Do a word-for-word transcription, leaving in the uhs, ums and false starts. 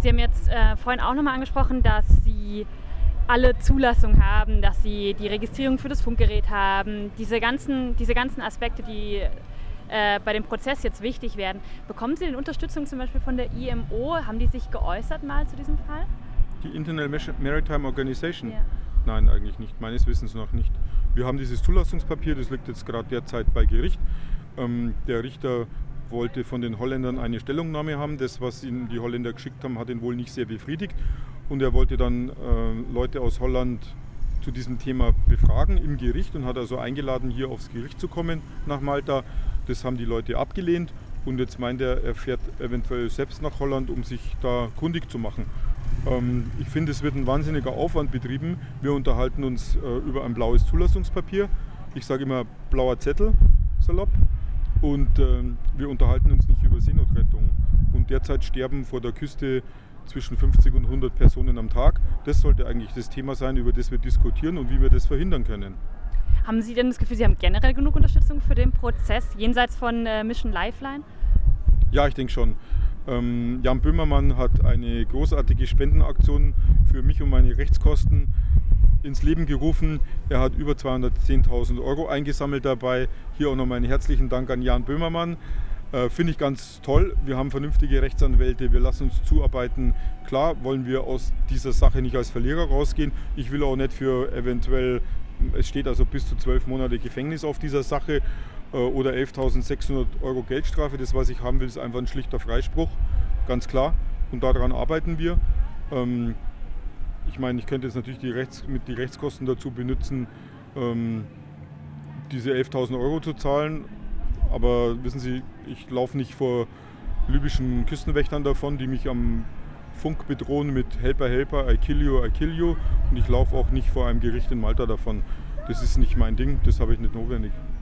Sie haben jetzt äh, vorhin auch nochmal angesprochen, dass Sie alle Zulassung haben, dass Sie die Registrierung für das Funkgerät haben, diese ganzen, diese ganzen Aspekte, die äh, bei dem Prozess jetzt wichtig werden. Bekommen Sie denn Unterstützung zum Beispiel von der I M O? Haben die sich geäußert mal zu diesem Fall? Die International Maritime Organization? Ja. Nein, eigentlich nicht, meines Wissens noch nicht. Wir haben dieses Zulassungspapier, das liegt jetzt gerade derzeit bei Gericht. Ähm, der Richter wollte von den Holländern eine Stellungnahme haben. Das, was ihnen die Holländer geschickt haben, hat ihn wohl nicht sehr befriedigt. Und er wollte dann äh, Leute aus Holland zu diesem Thema befragen im Gericht und hat also eingeladen, hier aufs Gericht zu kommen nach Malta. Das haben die Leute abgelehnt und jetzt meint er, er fährt eventuell selbst nach Holland, um sich da kundig zu machen. Ähm, ich finde, es wird ein wahnsinniger Aufwand betrieben. Wir unterhalten uns äh, über ein blaues Zulassungspapier. Ich sage immer blauer Zettel, salopp. Und äh, wir unterhalten uns nicht über Seenotrettung. Und derzeit sterben vor der Küste zwischen fünfzig und hundert Personen am Tag. Das sollte eigentlich das Thema sein, über das wir diskutieren und wie wir das verhindern können. Haben Sie denn das Gefühl, Sie haben generell genug Unterstützung für den Prozess, jenseits von äh, Mission Lifeline? Ja, ich denke schon. Ähm, Jan Böhmermann hat eine großartige Spendenaktion für mich und meine Rechtskosten ins Leben gerufen. Er hat über zweihundertzehntausend Euro eingesammelt dabei. Hier auch nochmal einen herzlichen Dank an Jan Böhmermann. Äh, Finde ich ganz toll. Wir haben vernünftige Rechtsanwälte, wir lassen uns zuarbeiten. Klar wollen wir aus dieser Sache nicht als Verlierer rausgehen. Ich will auch nicht für eventuell, es steht also bis zu zwölf Monate Gefängnis auf dieser Sache äh, oder elftausendsechshundert Euro Geldstrafe. Das, was ich haben will, ist einfach ein schlichter Freispruch, ganz klar. Und daran arbeiten wir. Ähm, Ich meine, ich könnte jetzt natürlich die, Rechts, mit die Rechtskosten dazu benutzen, ähm, diese elftausend Euro zu zahlen. Aber wissen Sie, ich laufe nicht vor libyschen Küstenwächtern davon, die mich am Funk bedrohen mit Helper, Helper, I kill you, I kill you. Und ich laufe auch nicht vor einem Gericht in Malta davon. Das ist nicht mein Ding, das habe ich nicht notwendig.